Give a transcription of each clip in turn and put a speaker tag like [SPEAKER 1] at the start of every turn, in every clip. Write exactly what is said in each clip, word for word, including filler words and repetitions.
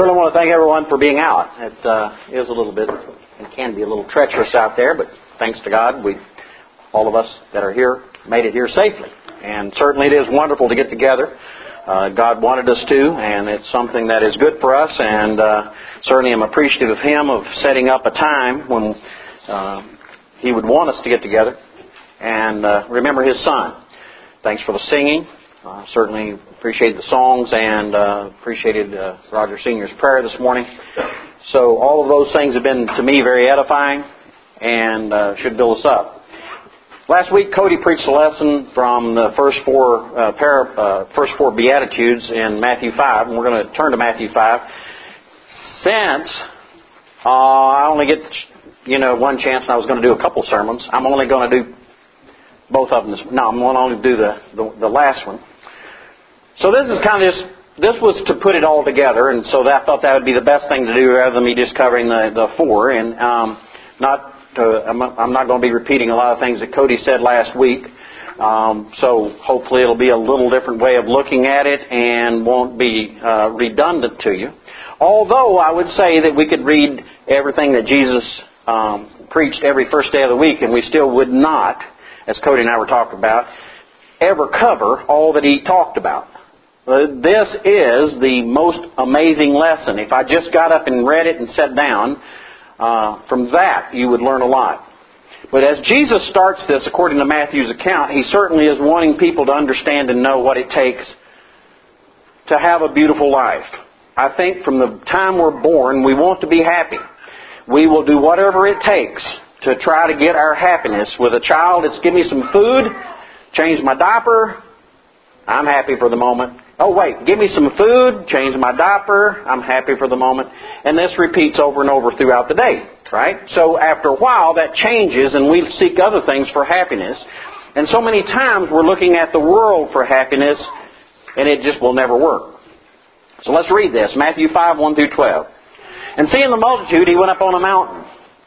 [SPEAKER 1] certainly want to thank everyone for being out. It uh, is a little bit, it can be a little treacherous out there, but thanks to God, we, all of us that are here, made it here safely. And certainly it is wonderful to get together. Uh, God wanted us to, and it's something that is good for us, and uh, certainly I'm appreciative of Him of setting up a time when uh, He would want us to get together and uh, remember His Son. Thanks for the singing. Uh, certainly appreciated the songs and uh, appreciated uh, Roger Senior's prayer this morning. So all of those things have been, to me, very edifying and uh, should build us up. Last week, Cody preached a lesson from the first four uh, para, uh, first four Beatitudes in Matthew five, and we're going to turn to Matthew five. Since uh, I only get, you know, one chance, and I was going to do a couple sermons, I'm only going to do both of them. This, no, I'm going to only do the, the the last one. So this is kind of just, this was to put it all together, and so that, I thought that would be the best thing to do rather than me just covering the, the four. And um, not to, I'm, I'm not going to be repeating a lot of things that Cody said last week. Um, so hopefully it'll be a little different way of looking at it and won't be uh, redundant to you. Although I would say that we could read everything that Jesus um, preached every first day of the week, and we still would not, as Cody and I were talking about, ever cover all that He talked about. This is the most amazing lesson. If I just got up and read it and sat down, uh, from that you would learn a lot. But as Jesus starts this, according to Matthew's account, He certainly is wanting people to understand and know what it takes to have a beautiful life. I think from the time we're born, we want to be happy. We will do whatever it takes to try to get our happiness. With a child, it's give me some food, change my diaper, I'm happy for the moment. Oh wait, give me some food, change my diaper, I'm happy for the moment. And this repeats over and over throughout the day, right? So after a while that changes and we seek other things for happiness. And so many times we're looking at the world for happiness and it just will never work. So let's read this, Matthew five, one through twelve. And seeing the multitude, He went up on a mountain.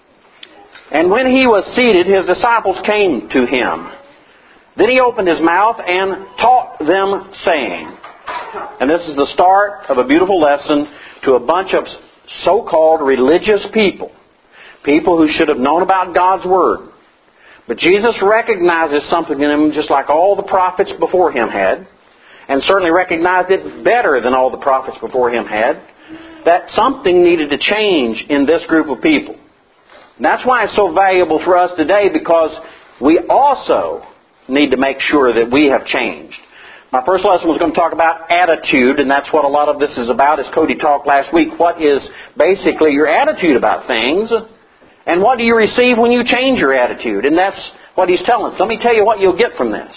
[SPEAKER 1] And when He was seated, His disciples came to Him. Then He opened His mouth and taught them, saying, and this is the start of a beautiful lesson to a bunch of so-called religious people, people who should have known about God's Word. But Jesus recognizes something in them just like all the prophets before Him had, and certainly recognized it better than all the prophets before Him had, that something needed to change in this group of people. And that's why it's so valuable for us today, because we also need to make sure that we have changed. My first lesson was going to talk about attitude, and that's what a lot of this is about, as Cody talked last week. What is basically your attitude about things, and what do you receive when you change your attitude? And that's what he's telling us. Let me tell you what you'll get from this.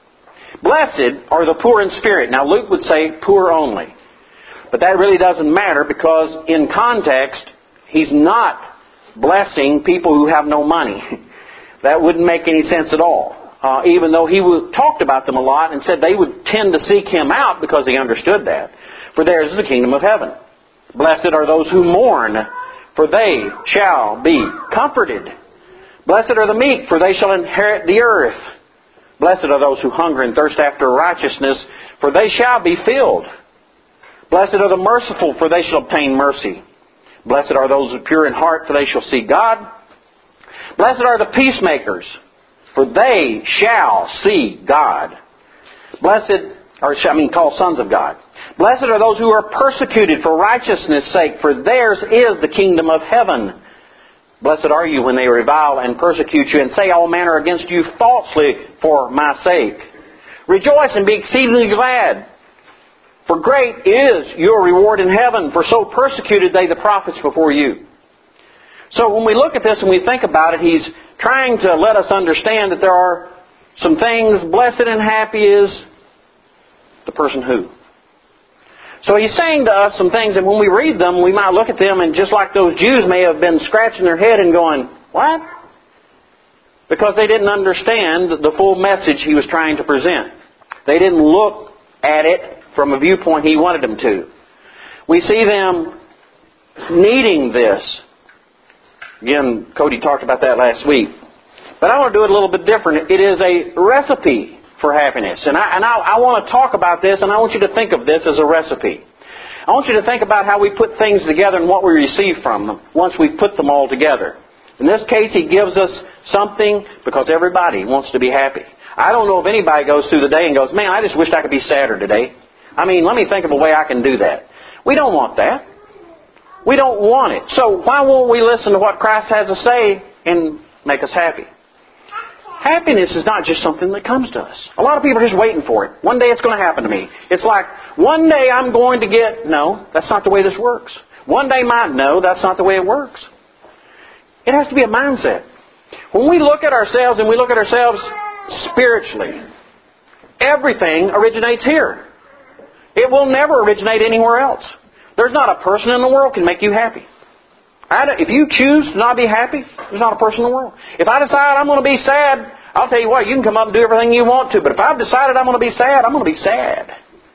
[SPEAKER 1] Blessed are the poor in spirit. Now Luke would say poor only. But that really doesn't matter, because in context, he's not blessing people who have no money. That wouldn't make any sense at all. Uh, even though he would, talked about them a lot and said they would tend to seek Him out because He understood that. For theirs is the kingdom of heaven. Blessed are those who mourn, for they shall be comforted. Blessed are the meek, for they shall inherit the earth. Blessed are those who hunger and thirst after righteousness, for they shall be filled. Blessed are the merciful, for they shall obtain mercy. Blessed are those who are pure in heart, for they shall see God. Blessed are the peacemakers, for they shall see God. Blessed, or I mean called sons of God. Blessed are those who are persecuted for righteousness' sake, for theirs is the kingdom of heaven. Blessed are you when they revile and persecute you and say all manner against you falsely for my sake. Rejoice and be exceedingly glad, for great is your reward in heaven, for so persecuted they the prophets before you. So when we look at this and we think about it, he's trying to let us understand that there are some things. Blessed and happy is the person who. So he's saying to us some things, and when we read them, we might look at them and just like those Jews may have been scratching their head and going, what? Because they didn't understand the full message he was trying to present. They didn't look at it from a viewpoint he wanted them to. We see them needing this. Again, Cody talked about that last week. But I want to do it a little bit different. It is a recipe for happiness. And I, and I, I want to talk about this, and I want you to think of this as a recipe. I want you to think about how we put things together and what we receive from them once we put them all together. In this case, He gives us something because everybody wants to be happy. I don't know if anybody goes through the day and goes, man, I just wished I could be sadder today. I mean, let me think of a way I can do that. We don't want that. We don't want it. So why won't we listen to what Christ has to say and make us happy? Happiness is not just something that comes to us. A lot of people are just waiting for it. One day it's going to happen to me. It's like, one day I'm going to get... No, that's not the way this works. One day my... No, that's not the way it works. It has to be a mindset. When we look at ourselves and we look at ourselves spiritually, everything originates here. It will never originate anywhere else. There's not a person in the world can make you happy. If you choose to not be happy, there's not a person in the world. If I decide I'm going to be sad, I'll tell you what, you can come up and do everything you want to. But if I've decided I'm going to be sad, I'm going to be sad.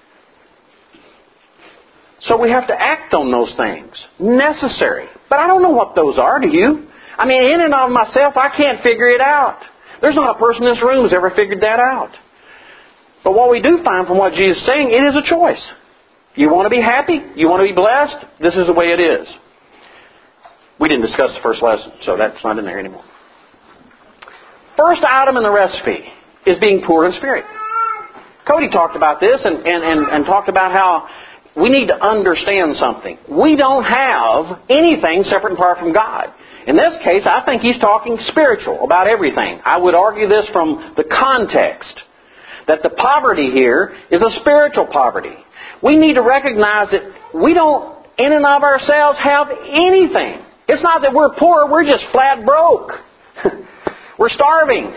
[SPEAKER 1] So we have to act on those things. Necessary. But I don't know what those are, do you? I mean, in and of myself, I can't figure it out. There's not a person in this room who's ever figured that out. But what we do find from what Jesus is saying, it is a choice. You want to be happy? You want to be blessed? This is the way it is. We didn't discuss the first lesson, so that's not in there anymore. First item in the recipe is being poor in spirit. Cody talked about this and, and, and, and talked about how we need to understand something. We don't have anything separate and apart from God. In this case, I think he's talking spiritual about everything. I would argue this from the context, that the poverty here is a spiritual poverty. We need to recognize that we don't, in and of ourselves, have anything. It's not that we're poor, we're just flat broke. We're starving.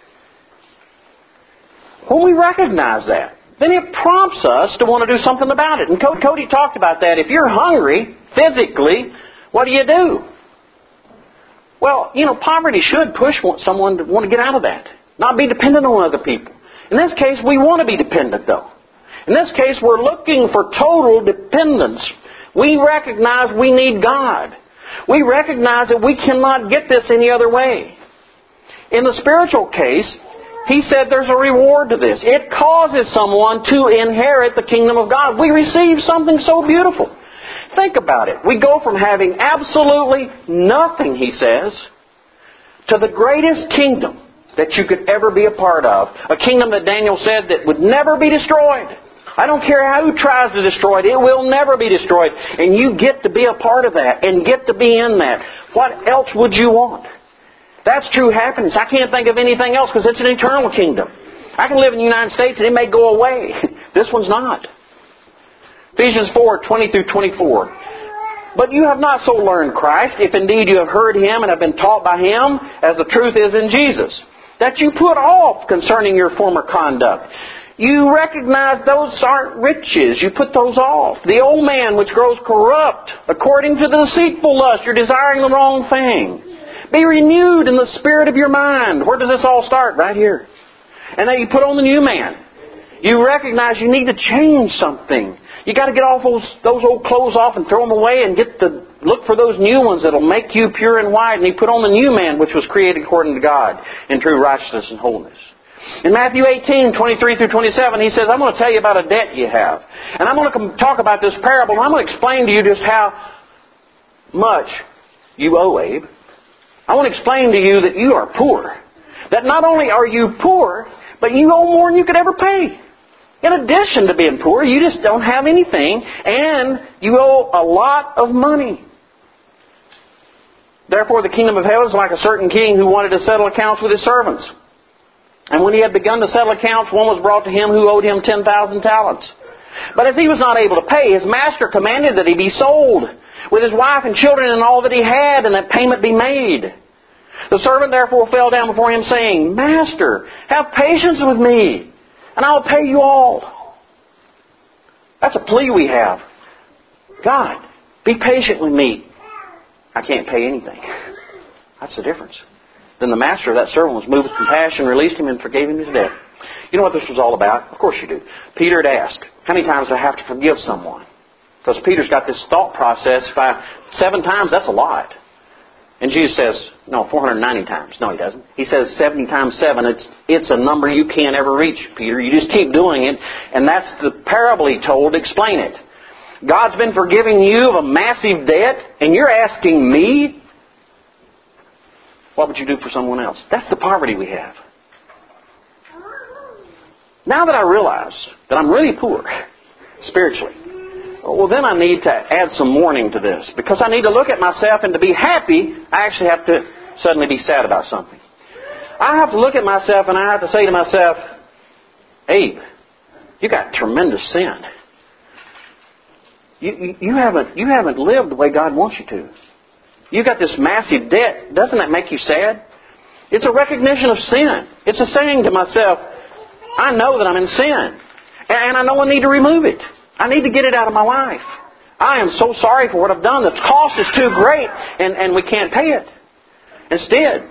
[SPEAKER 1] When we recognize that, then it prompts us to want to do something about it. And Cody talked about that. If you're hungry, physically, what do you do? Well, you know, poverty should push someone to want to get out of that. Not be dependent on other people. In this case, we want to be dependent, though. In this case, we're looking for total dependence. We recognize we need God. We recognize that we cannot get this any other way. In the spiritual case, he said there's a reward to this. It causes someone to inherit the kingdom of God. We receive something so beautiful. Think about it. We go from having absolutely nothing, he says, to the greatest kingdom that you could ever be a part of. A kingdom that Daniel said that would never be destroyed. I don't care who tries to destroy it. It will never be destroyed. And you get to be a part of that and get to be in that. What else would you want? That's true happiness. I can't think of anything else because it's an eternal kingdom. I can live in the United States and it may go away. This one's not. Ephesians four, twenty through twenty-four. But you have not so learned Christ, if indeed you have heard Him and have been taught by Him, as the truth is in Jesus, that you put off concerning your former conduct. You recognize those aren't riches. You put those off. The old man which grows corrupt according to the deceitful lust. You're desiring the wrong thing. Be renewed in the spirit of your mind. Where does this all start? Right here. And then you put on the new man. You recognize you need to change something. You got to get off those, those old clothes off and throw them away and get the look for those new ones that'll make you pure and white. And you put on the new man which was created according to God in true righteousness and holiness. In Matthew eighteen, twenty-three through twenty-seven, he says, I'm going to tell you about a debt you have. And I'm going to talk about this parable, and I'm going to explain to you just how much you owe, Abe. I want to explain to you that you are poor. That not only are you poor, but you owe more than you could ever pay. In addition to being poor, you just don't have anything, and you owe a lot of money. Therefore, the kingdom of heaven is like a certain king who wanted to settle accounts with his servants. And when he had begun to settle accounts, one was brought to him who owed him ten thousand talents. But as he was not able to pay, his master commanded that he be sold, with his wife and children and all that he had, and that payment be made. The servant therefore fell down before him, saying, Master, have patience with me, and I will pay you all. That's a plea we have. God, be patient with me. I can't pay anything. That's the difference. Then the master of that servant was moved with compassion, released him, and forgave him his debt. You know what this was all about? Of course you do. Peter had asked, how many times do I have to forgive someone? Because Peter's got this thought process. Five, seven times, that's a lot. And Jesus says, no, four hundred ninety times. No, He doesn't. He says seventy times seven. It's, it's a number you can't ever reach, Peter. You just keep doing it. And that's the parable He told to explain it. God's been forgiving you of a massive debt, and you're asking me, what would you do for someone else? That's the poverty we have. Now that I realize that I'm really poor spiritually, well, then I need to add some mourning to this. Because I need to look at myself, and to be happy, I actually have to suddenly be sad about something. I have to look at myself and I have to say to myself, Abe, you got tremendous sin. You, you, you haven't you haven't lived the way God wants you to. You got this massive debt. Doesn't that make you sad? It's a recognition of sin. It's a saying to myself, I know that I'm in sin. And I know I need to remove it. I need to get it out of my life. I am so sorry for what I've done. The cost is too great and, and we can't pay it. Instead,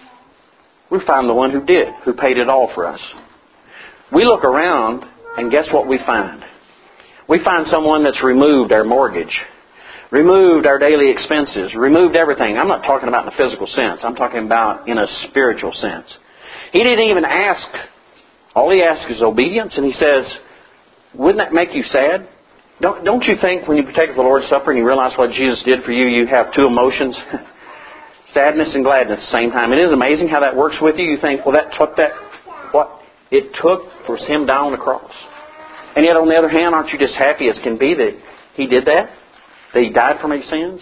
[SPEAKER 1] we find the one who did, who paid it all for us. We look around and guess what we find? We find someone that's removed our mortgage, removed our daily expenses, removed everything. I'm not talking about in the physical sense. I'm talking about in a spiritual sense. He didn't even ask. All he asks is obedience, and he says, wouldn't that make you sad? Don't, don't you think when you partake of the Lord's Supper and you realize what Jesus did for you, you have two emotions? Sadness and gladness at the same time. It is amazing how that works with you. You think, well, that took that, what it took for Him down on the cross. And yet, on the other hand, aren't you just happy as can be that He did that? That He died for my sins?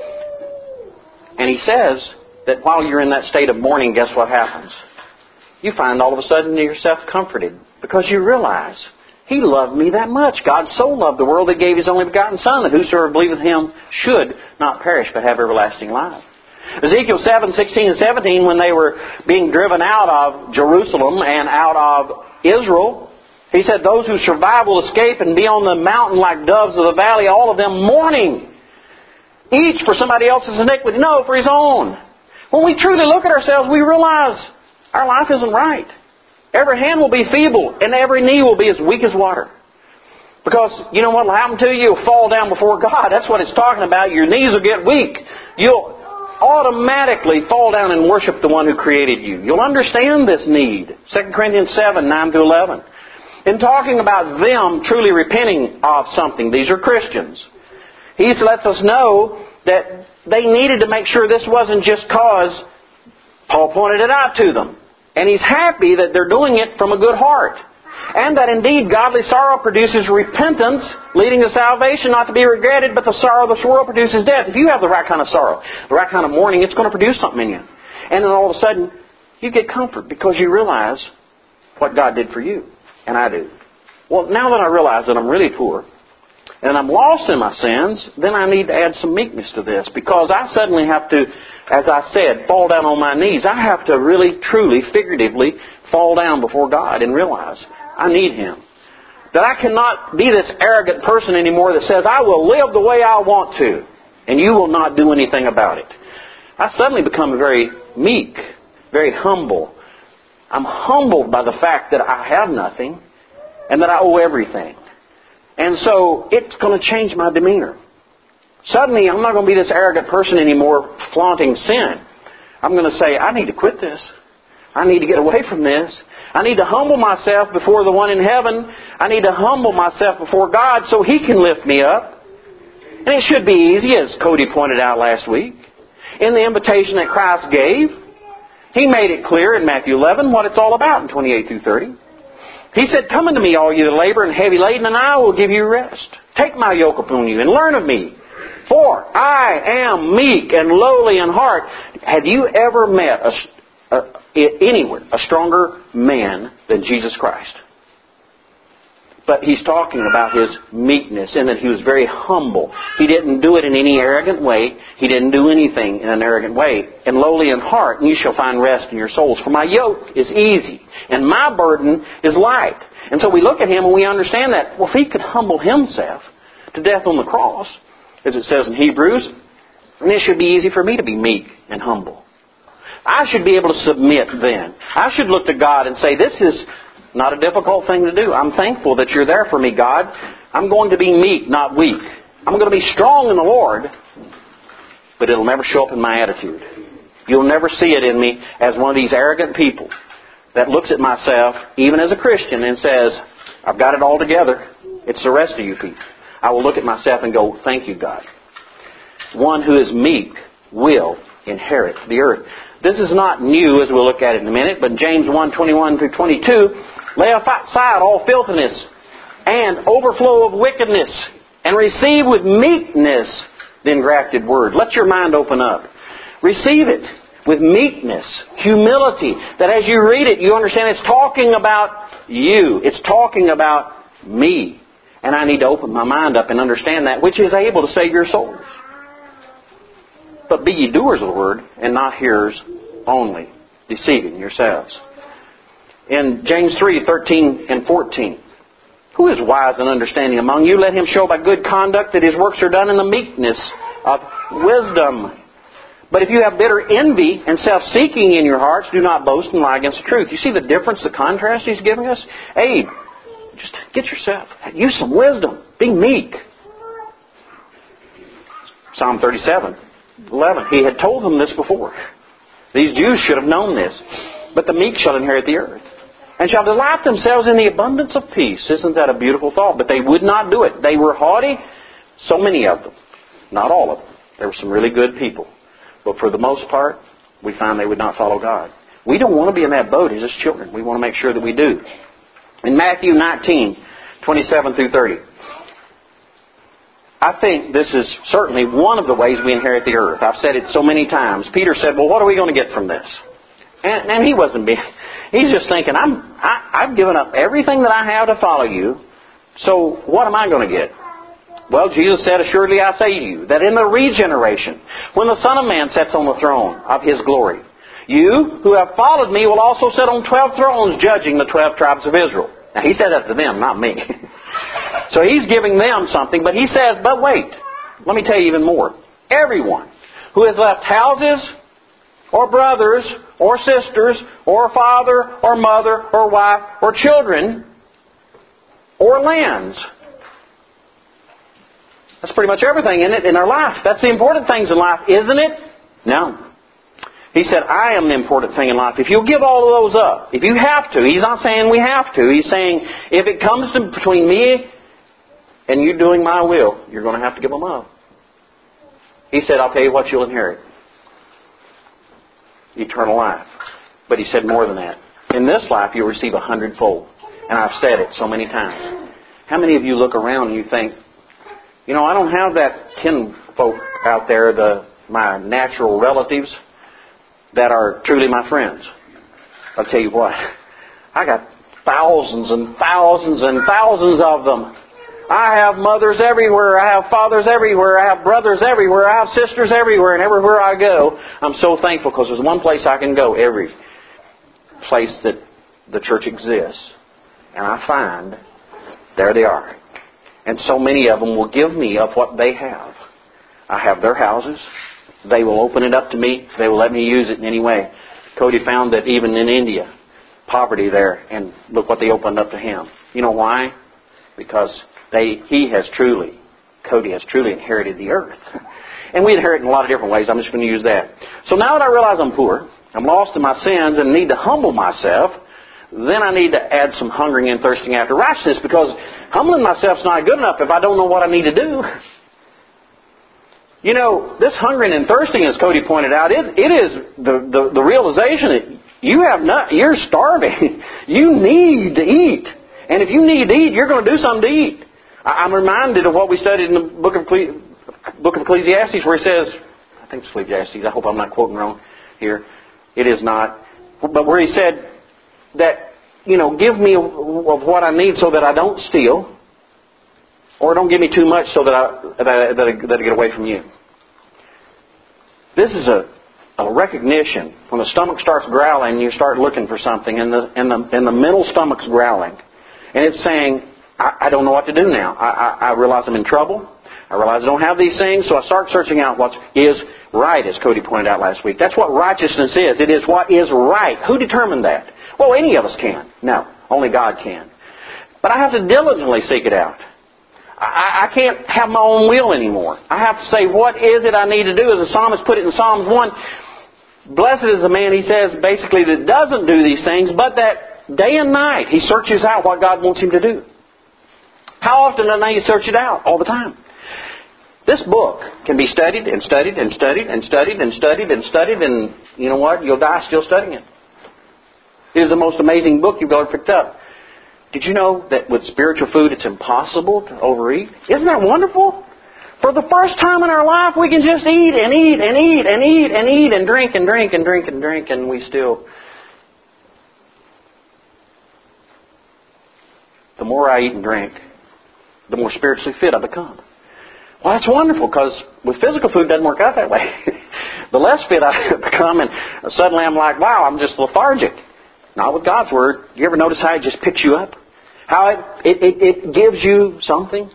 [SPEAKER 1] And He says that while you're in that state of mourning, guess what happens? You find all of a sudden yourself comforted because you realize He loved me that much. God so loved the world that He gave His only begotten Son, that whosoever believeth Him should not perish but have everlasting life. Ezekiel seven, sixteen and seventeen, when they were being driven out of Jerusalem and out of Israel, He said, those who survive will escape and be on the mountain like doves of the valley, all of them mourning. Each for somebody else's iniquity, no, for his own. When we truly look at ourselves, we realize our life isn't right. Every hand will be feeble and every knee will be as weak as water. Because you know what will happen to you? You'll fall down before God. That's what it's talking about. Your knees will get weak. You'll automatically fall down and worship the one who created you. You'll understand this need. Second Corinthians seven, nine through eleven. In talking about them truly repenting of something, these are Christians. He lets us know that they needed to make sure this wasn't just cause Paul pointed it out to them. And he's happy that they're doing it from a good heart. And that indeed godly sorrow produces repentance, leading to salvation, not to be regretted, but the sorrow of this world produces death. If you have the right kind of sorrow, the right kind of mourning, it's going to produce something in you. And then all of a sudden, you get comfort because you realize what God did for you. And I do. Well, now that I realize that I'm really poor, and I'm lost in my sins, then I need to add some meekness to this. Because I suddenly have to, as I said, fall down on my knees. I have to really, truly, figuratively fall down before God and realize I need Him. That I cannot be this arrogant person anymore that says, I will live the way I want to, and you will not do anything about it. I suddenly become very meek, very humble. I'm humbled by the fact that I have nothing and that I owe everything. And so it's going to change my demeanor. Suddenly I'm not going to be this arrogant person anymore flaunting sin. I'm going to say, I need to quit this. I need to get away from this. I need to humble myself before the one in heaven. I need to humble myself before God so He can lift me up. And it should be easy, as Cody pointed out last week. In the invitation that Christ gave, He made it clear in Matthew eleven what it's all about in twenty-eight through thirty. He said, come unto me, all you that labor and heavy laden, and I will give you rest. Take my yoke upon you and learn of me. For I am meek and lowly in heart. Have you ever met a, a, anywhere a stronger man than Jesus Christ? But He's talking about His meekness in that He was very humble. He didn't do it in any arrogant way. He didn't do anything in an arrogant way. And lowly in heart, and you shall find rest in your souls. For my yoke is easy, and my burden is light. And so we look at Him and we understand that, well, if He could humble Himself to death on the cross, as it says in Hebrews, then it should be easy for me to be meek and humble. I should be able to submit then. I should look to God and say, this is not a difficult thing to do. I'm thankful that You're there for me, God. I'm going to be meek, not weak. I'm going to be strong in the Lord, but it'll never show up in my attitude. You'll never see it in me as one of these arrogant people that looks at myself, even as a Christian, and says, I've got it all together. It's the rest of you people. I will look at myself and go, thank you, God. One who is meek will inherit the earth. This is not new, as we'll look at it in a minute, but James one, twenty-one through twenty-two, lay aside all filthiness and overflow of wickedness, and receive with meekness the engrafted word. Let your mind open up. Receive it with meekness, humility, that as you read it, you understand it's talking about you. It's talking about me. And I need to open my mind up and understand that, which is able to save your souls. But be ye doers of the word, and not hearers only, deceiving yourselves. In James three, thirteen and fourteen, who is wise and understanding among you? Let him show by good conduct that his works are done in the meekness of wisdom. But if you have bitter envy and self-seeking in your hearts, do not boast and lie against the truth. You see the difference, the contrast he's giving us? Abe, just get yourself, use some wisdom. Be meek. Psalm thirty-seven, eleven. He had told them this before. These Jews should have known this. But the meek shall inherit the earth, and shall delight themselves in the abundance of peace. Isn't that a beautiful thought? But they would not do it. They were haughty, so many of them. Not all of them. There were some really good people. But for the most part, we find they would not follow God. We don't want to be in that boat as His children. We want to make sure that we do. In Matthew nineteen, twenty-seven through thirty, I think this is certainly one of the ways we inherit the earth. I've said it so many times. Peter said, well, what are we going to get from this? And, and he wasn't being, he's just thinking, I'm, I, I've given up everything that I have to follow you, so what am I going to get? Well, Jesus said, assuredly I say to you, that in the regeneration, when the Son of Man sits on the throne of His glory, you who have followed me will also sit on twelve thrones judging the twelve tribes of Israel. Now, He said that to them, not me. So He's giving them something, but He says, but wait, let me tell you even more. Everyone who has left houses, or brothers, or sisters, or father, or mother, or wife, or children, or lands. That's pretty much everything in it in our life. That's the important things in life, isn't it? No. He said, I am the important thing in life. If you'll give all of those up, if you have to, He's not saying we have to. He's saying, if it comes to between me and you doing my will, you're going to have to give them up. He said, I'll tell you what you'll inherit. Eternal life. But He said more than that. In this life, you'll receive a hundredfold. And I've said it so many times. How many of you look around and you think, you know, I don't have that kinfolk out there, the my natural relatives, that are truly my friends. I'll tell you what, I got thousands and thousands and thousands of them. I have mothers everywhere. I have fathers everywhere. I have brothers everywhere. I have sisters everywhere. And everywhere I go, I'm so thankful because there's one place I can go every place that the church exists. And I find, there they are. And so many of them will give me of what they have. I have their houses. They will open it up to me. They will let me use it in any way. Cody found that even in India, poverty there, and look what they opened up to him. You know why? Because they, he has truly, Cody has truly inherited the earth. And we inherit in a lot of different ways. I'm just going to use that. So now that I realize I'm poor, I'm lost in my sins, and need to humble myself, then I need to add some hungering and thirsting after righteousness, because humbling myself is not good enough if I don't know what I need to do. You know, this hungering and thirsting, as Cody pointed out, it, it is the, the, the realization that you have not, you're starving. You need to eat. And if you need to eat, you're going to do something to eat. I'm reminded of what we studied in the book of, book of Ecclesiastes, where he says, I think it's Ecclesiastes, I hope I'm not quoting wrong here. It is not. But where he said that, you know, give me of what I need so that I don't steal, or don't give me too much so that I, that I, that I, that I get away from you. This is a, a recognition. When the stomach starts growling, you start looking for something, and the, and the, and the mental stomach's growling. And it's saying, I, I don't know what to do now. I, I, I realize I'm in trouble. I realize I don't have these things, so I start searching out what is right, as Cody pointed out last week. That's what righteousness is. It is what is right. Who determined that? Well, any of us can. No, only God can. But I have to diligently seek it out. I, I can't have my own will anymore. I have to say, what is it I need to do? As the psalmist put it in Psalms one, blessed is the man, he says, basically, that doesn't do these things, but that day and night he searches out what God wants him to do. How often do I need to search it out? All the time. This book can be studied and studied and studied and studied and studied and studied, and you know what? You'll die still studying it. It is the most amazing book you've ever picked up. Did you know that with spiritual food it's impossible to overeat? Isn't that wonderful? For the first time in our life we can just eat and eat and eat and eat and eat and drink and drink and drink and drink and we still... The more I eat and drink, the more spiritually fit I become. Well, that's wonderful, because with physical food it doesn't work out that way. The less fit I become, and suddenly I'm like, wow, I'm just lethargic. Not with God's Word. You ever notice how it just picks you up? How it, it, it, it gives you something?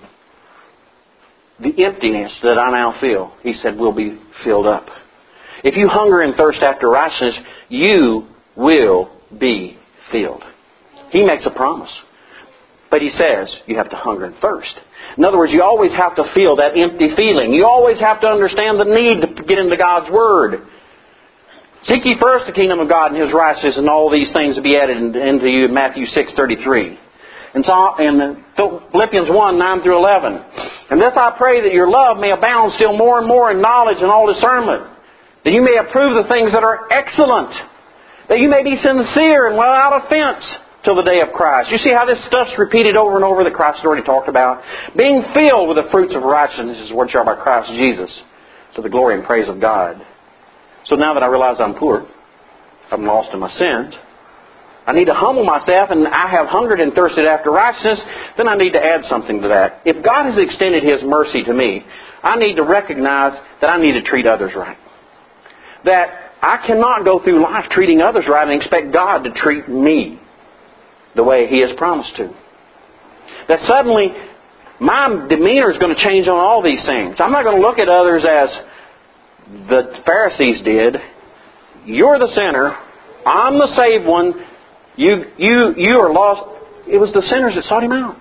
[SPEAKER 1] The emptiness that I now feel, He said, will be filled up. If you hunger and thirst after righteousness, you will be filled. He makes a promise. But He says you have to hunger and thirst. In other words, you always have to feel that empty feeling. You always have to understand the need to get into God's Word. Seek ye first the kingdom of God and His righteousness, and all these things will be added into you in Matthew six thirty-three. And Philippians one, nine through eleven. And this I pray, that your love may abound still more and more in knowledge and all discernment, that you may approve the things that are excellent, that you may be sincere and without offense till the day of Christ. You see how this stuff's repeated over and over that Christ has already talked about? Being filled with the fruits of righteousness, which are by Christ Jesus, to the glory and praise of God. So now that I realize I'm poor, I'm lost in my sins, I need to humble myself, and I have hungered and thirsted after righteousness, then I need to add something to that. If God has extended His mercy to me, I need to recognize that I need to treat others right. That I cannot go through life treating others right and expect God to treat me the way He has promised to. That suddenly my demeanor is going to change on all these things. I'm not going to look at others as the Pharisees did. You're the sinner. I'm the saved one. You, you, you are lost. It was the sinners that sought Him out.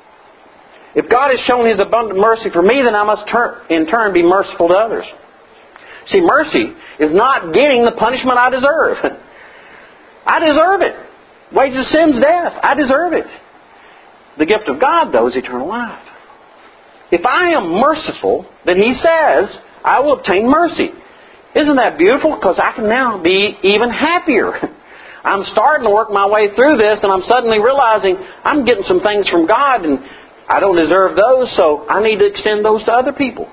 [SPEAKER 1] If God has shown His abundant mercy for me, then I must turn, in turn be merciful to others. See, mercy is not getting the punishment I deserve. I deserve it. Wages of sin is death. I deserve it. The gift of God, though, is eternal life. If I am merciful, then He says I will obtain mercy. Isn't that beautiful? Because I can now be even happier. I'm starting to work my way through this, and I'm suddenly realizing I'm getting some things from God, and I don't deserve those, so I need to extend those to other people.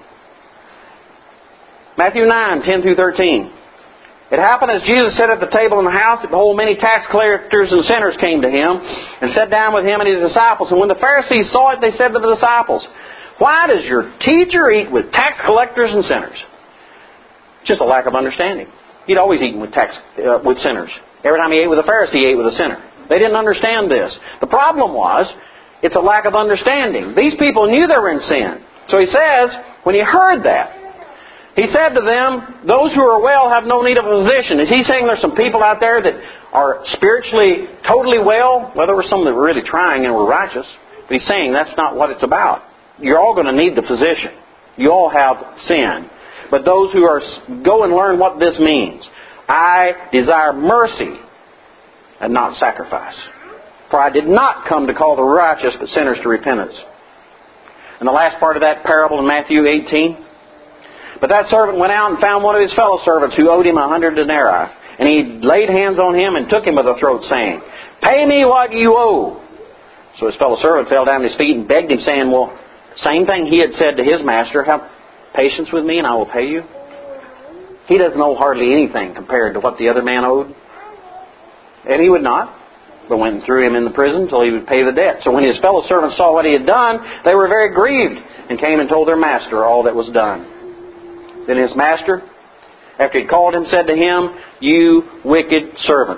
[SPEAKER 1] Matthew nine, ten through thirteen. It happened as Jesus sat at the table in the house, that behold, many tax collectors and sinners came to Him, and sat down with Him and His disciples. And when the Pharisees saw it, they said to the disciples, why does your teacher eat with tax collectors and sinners? Just a lack of understanding. He'd always eaten with tax uh, with sinners. Every time He ate with a Pharisee, He ate with a sinner. They didn't understand this. The problem was, it's a lack of understanding. These people knew they were in sin. So He says, when He heard that, He said to them, those who are well have no need of a physician. Is He saying there's some people out there that are spiritually totally well? Well, there were some that were really trying and were righteous. But He's saying that's not what it's about. You're all going to need the physician. You all have sin. But those who are, go and learn what this means. I desire mercy and not sacrifice. For I did not come to call the righteous, but sinners to repentance. And the last part of that parable in Matthew eighteen. But that servant went out and found one of his fellow servants who owed him a hundred denarii. And he laid hands on him and took him by the throat, saying, pay me what you owe. So his fellow servant fell down at his feet and begged him, saying, well, same thing he had said to his master, have patience with me and I will pay you. He doesn't owe hardly anything compared to what the other man owed. And he would not, but went and threw him in the prison until he would pay the debt. So when his fellow servants saw what he had done, they were very grieved and came and told their master all that was done. Then his master, after he called him, said to him, you wicked servant.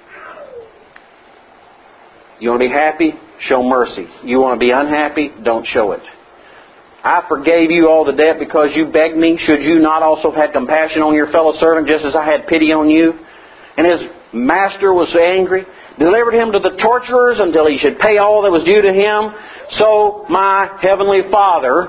[SPEAKER 1] You want to be happy? Show mercy. You want to be unhappy? Don't show it. I forgave you all the debt because you begged me. Should you not also have had compassion on your fellow servant just as I had pity on you? And his master was angry, delivered him to the torturers until he should pay all that was due to him. So my heavenly Father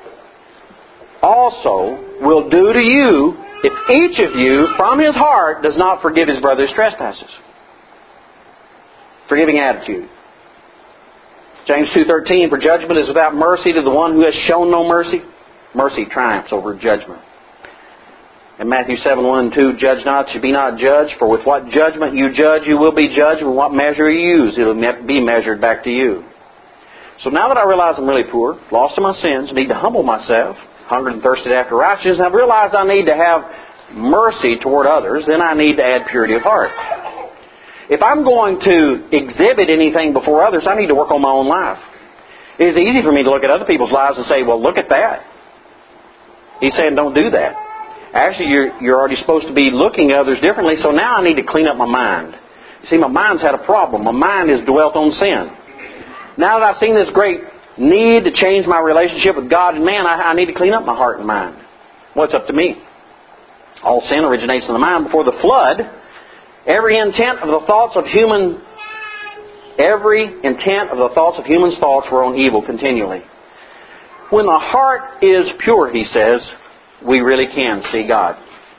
[SPEAKER 1] also will do to you if each of you from his heart does not forgive his brother's trespasses. Forgiving attitude. James two thirteen, for judgment is without mercy to the one who has shown no mercy. Mercy triumphs over judgment. And Matthew seven one and two, judge not, you be not judged, for with what judgment you judge, you will be judged. With what measure you use, it will be measured back to you. So now that I realize I'm really poor, lost in my sins, need to humble myself, hungered and thirsted after righteousness, and I've realized I need to have mercy toward others, then I need to add purity of heart. If I'm going to exhibit anything before others, I need to work on my own life. It is easy for me to look at other people's lives and say, well, look at that. He's saying don't do that. Actually, you're, you're already supposed to be looking at others differently, so now I need to clean up my mind. You see, my mind's had a problem. My mind has dwelt on sin. Now that I've seen this great need to change my relationship with God and man, I, I need to clean up my heart and mind. Well, it's up to me. All sin originates in the mind. Before the flood, every intent of the thoughts of human, every intent of the thoughts of human thoughts were on evil continually. When the heart is pure, he says, we really can see God.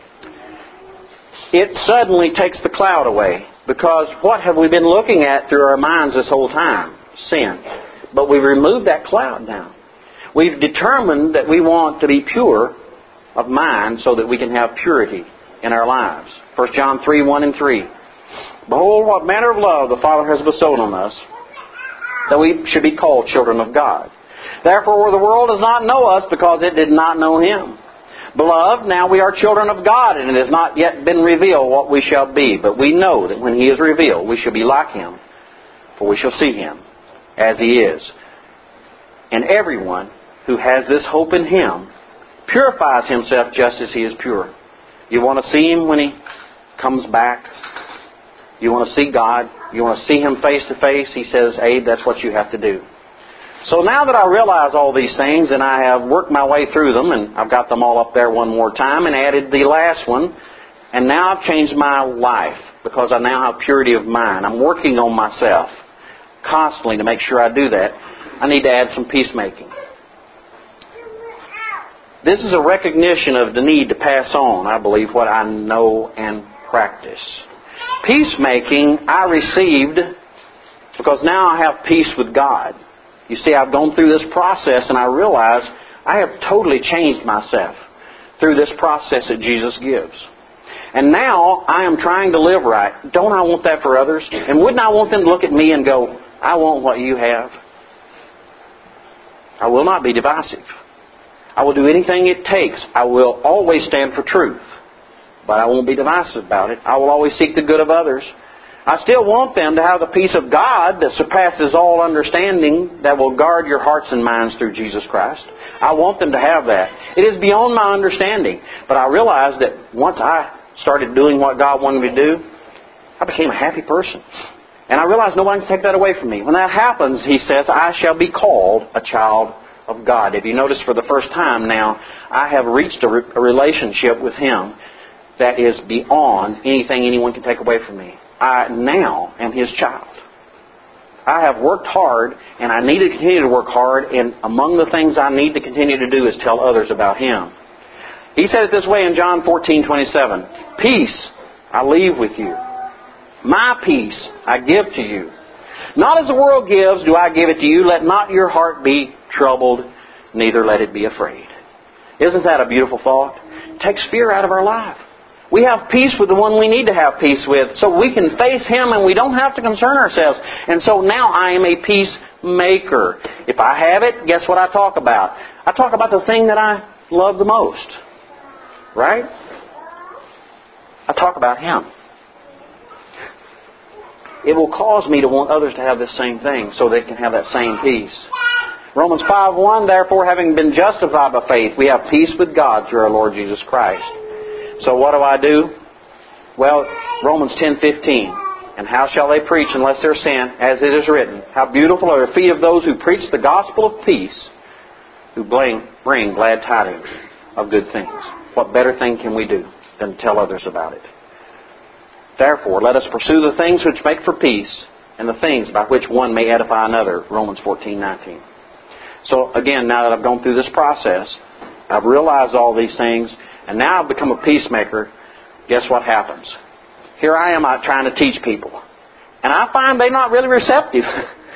[SPEAKER 1] It suddenly takes the cloud away, because what have we been looking at through our minds this whole time? Sin. But we've removed that cloud now. We've determined that we want to be pure of mind so that we can have purity in our lives. First John three, one and three. Behold, what manner of love the Father has bestowed on us, that we should be called children of God. Therefore the world does not know us, because it did not know Him. Beloved, now we are children of God, and it has not yet been revealed what we shall be. But we know that when He is revealed, we shall be like Him, for we shall see Him as He is. And everyone who has this hope in Him purifies himself just as He is pure. You want to see Him when He comes back? You want to see God? You want to see Him face to face? He says, Abe, that's what you have to do. So now that I realize all these things, and I have worked my way through them, and I've got them all up there one more time, and added the last one, and now I've changed my life, because I now have purity of mind. I'm working on myself constantly to make sure I do that. I need to add some peacemaking. This is a recognition of the need to pass on, I believe, what I know and practice. Peacemaking I received because now I have peace with God. You see, I've gone through this process and I realize I have totally changed myself through this process that Jesus gives. And now I am trying to live right. Don't I want that for others? And wouldn't I want them to look at me and go, I want what you have? I will not be divisive. I will do anything it takes. I will always stand for truth. But I won't be divisive about it. I will always seek the good of others. I still want them to have the peace of God that surpasses all understanding, that will guard your hearts and minds through Jesus Christ. I want them to have that. It is beyond my understanding. But I realized that once I started doing what God wanted me to do, I became a happy person. And I realized no one can take that away from me. When that happens, He says, I shall be called a child of God. If you notice, for the first time now, I have reached a, re- a relationship with Him that is beyond anything anyone can take away from me. I now am His child. I have worked hard, and I need to continue to work hard, and among the things I need to continue to do is tell others about Him. He said it this way in John fourteen twenty-seven. Peace I leave with you. My peace I give to you. Not as the world gives do I give it to you. Let not your heart be troubled, neither let it be afraid. Isn't that a beautiful thought? It takes fear out of our life. We have peace with the one we need to have peace with, so we can face Him and we don't have to concern ourselves. And so now I am a peacemaker. If I have it, guess what I talk about? I talk about the thing that I love the most. Right? I talk about Him. It will cause me to want others to have this same thing so they can have that same peace. Romans five one, therefore, having been justified by faith, we have peace with God through our Lord Jesus Christ. So what do I do? Well, Romans ten fifteen. And how shall they preach unless they're sent? As it is written, how beautiful are the feet of those who preach the gospel of peace, who bring, bring glad tidings of good things. What better thing can we do than tell others about it? Therefore, let us pursue the things which make for peace, and the things by which one may edify another. Romans fourteen nineteen. So again, now that I've gone through this process, I've realized all these things, and now I've become a peacemaker. Guess what happens? Here I am out trying to teach people. And I find they're not really receptive.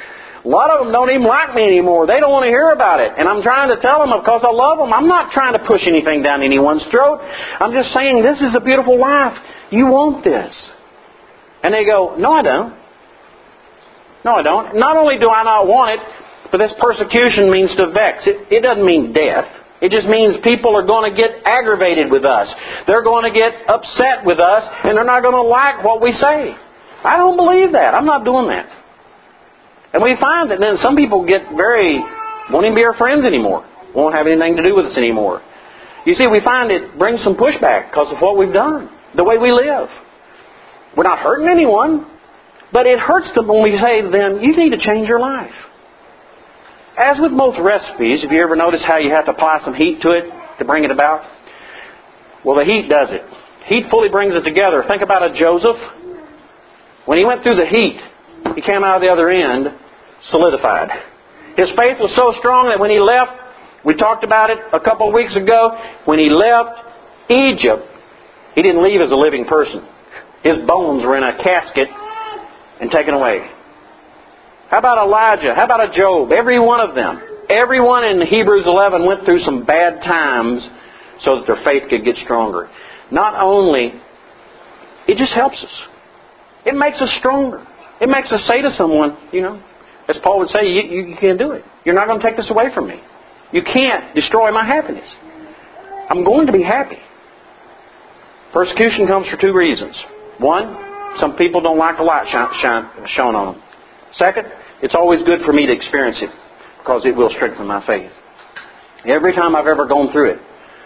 [SPEAKER 1] A lot of them don't even like me anymore. They don't want to hear about it. And I'm trying to tell them because I love them. I'm not trying to push anything down anyone's throat. I'm just saying this is a beautiful life. You want this. And they go, no, I don't. No, I don't. Not only do I not want it, but this persecution means to vex. It, it doesn't mean death. It just means people are going to get aggravated with us. They're going to get upset with us, and they're not going to like what we say. I don't believe that. I'm not doing that. And we find that then some people get very, won't even be our friends anymore. Won't have anything to do with us anymore. You see, we find it brings some pushback because of what we've done, the way we live. We're not hurting anyone, but it hurts them when we say to them, you need to change your life. As with most recipes, have you ever noticed how you have to apply some heat to it to bring it about? Well, the heat does it. Heat fully brings it together. Think about a Joseph. When he went through the heat, he came out of the other end solidified. His faith was so strong that when he left, we talked about it a couple of weeks ago, when he left Egypt, he didn't leave as a living person. His bones were in a casket and taken away. How about Elijah? How about a Job? Every one of them. Everyone in Hebrews eleven went through some bad times so that their faith could get stronger. Not only, it just helps us. It makes us stronger. It makes us say to someone, you know, as Paul would say, you, you, you can't do it. You're not going to take this away from me. You can't destroy my happiness. I'm going to be happy. Persecution comes for two reasons. One, some people don't like the light shine, shine, shone on them. Second, it's always good for me to experience it because it will strengthen my faith. Every time I've ever gone through it,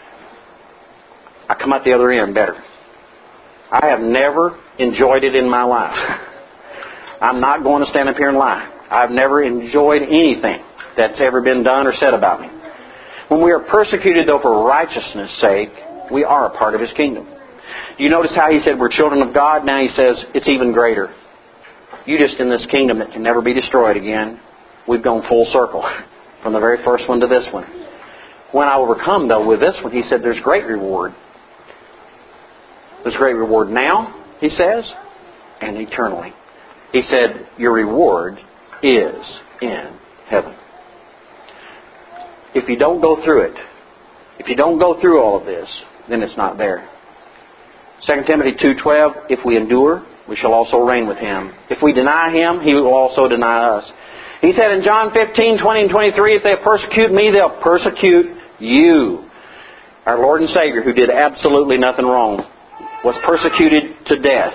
[SPEAKER 1] I come out the other end better. I have never enjoyed it in my life. I'm not going to stand up here and lie. I've never enjoyed anything that's ever been done or said about me. When we are persecuted, though, for righteousness' sake, we are a part of His kingdom. Do you notice how He said we're children of God? Now He says it's even greater. You just in this kingdom that can never be destroyed again. We've gone full circle from the very first one to this one. When I overcome, though, with this one, He said there's great reward. There's great reward now, He says, and eternally. He said your reward is in heaven. If you don't go through it, if you don't go through all of this, then it's not there. Second Timothy two twelve, if we endure, we shall also reign with Him. If we deny Him, He will also deny us. He said in John fifteen twenty and twenty-three, if they persecute me, they'll persecute you. Our Lord and Savior, who did absolutely nothing wrong, was persecuted to death.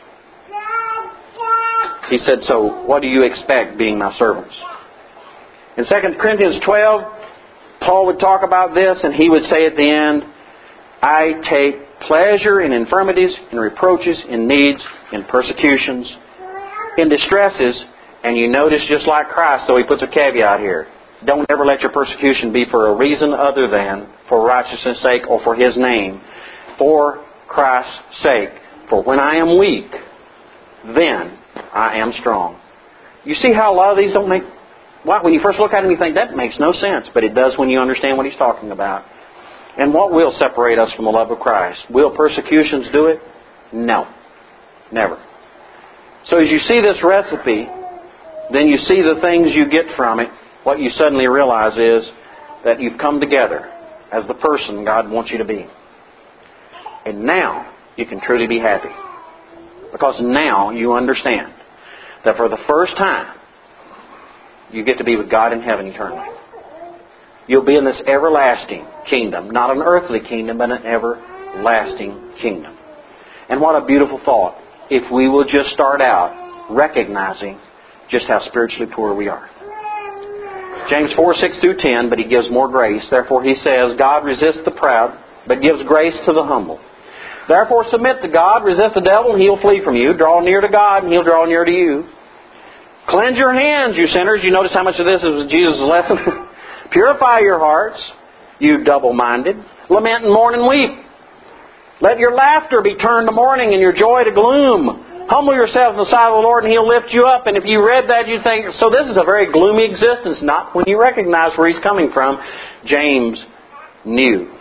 [SPEAKER 1] He said, so what do you expect being my servants? In Second Corinthians twelve, Paul would talk about this and he would say at the end, I take pleasure in infirmities, in reproaches, in needs, in persecutions, in distresses. And you notice just like Christ, so he puts a caveat here. Don't ever let your persecution be for a reason other than for righteousness' sake or for His name. For Christ's sake. For when I am weak, then I am strong. You see how a lot of these don't make... Well, when you first look at them, you think that makes no sense. But it does when you understand what he's talking about. And what will separate us from the love of Christ? Will persecutions do it? No. Never. So as you see this recipe, then you see the things you get from it. What you suddenly realize is that you've come together as the person God wants you to be. And now you can truly be happy. Because now you understand that for the first time, you get to be with God in heaven eternally. You'll be in this everlasting kingdom. Not an earthly kingdom, but an everlasting kingdom. And what a beautiful thought if we will just start out recognizing just how spiritually poor we are. James four, six through ten, but he gives more grace. Therefore he says, God resists the proud, but gives grace to the humble. Therefore submit to God, resist the devil, and he'll flee from you. Draw near to God, and he'll draw near to you. Cleanse your hands, you sinners. You notice how much of this is Jesus' lesson? Purify your hearts, you double-minded. Lament and mourn and weep. Let your laughter be turned to mourning and your joy to gloom. Humble yourselves in the sight of the Lord and He'll lift you up. And if you read that, you think, so this is a very gloomy existence. Not when you recognize where he's coming from. James knew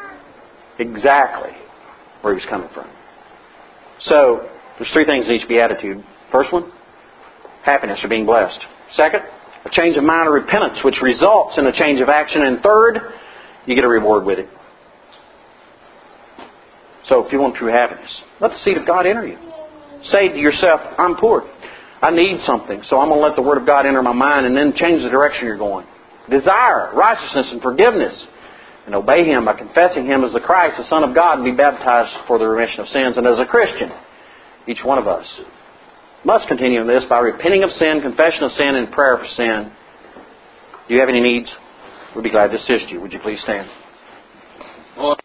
[SPEAKER 1] exactly where he was coming from. So, there's three things in each beatitude. First one, happiness or being blessed. Second, A change of mind or repentance, which results in a change of action. And third, you get a reward with it. So if you want true happiness, let the seed of God enter you. Say to yourself, I'm poor. I need something, so I'm going to let the Word of God enter my mind and then change the direction you're going. Desire righteousness and forgiveness, and obey Him by confessing Him as the Christ, the Son of God, and be baptized for the remission of sins. And as a Christian, each one of us must continue in this by repenting of sin, confession of sin, and prayer for sin. Do you have any needs? We'd be glad to assist you. Would you please stand?